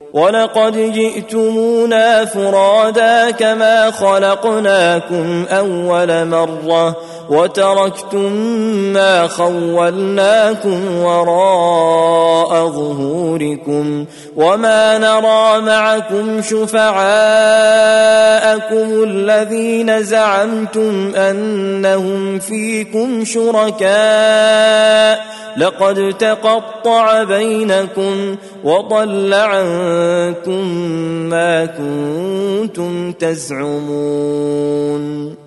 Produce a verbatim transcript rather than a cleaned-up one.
ولقد جئتمونا فرادا كما خلقناكم أول مرة وتركتم ما خولناكم وراء ظهوركم وما نرى معكم شفعاءكم الذين زعمتم أنهم فيكم شركاء لقد تقطع بينكم وضل عنكم ما كنتم تزعمون.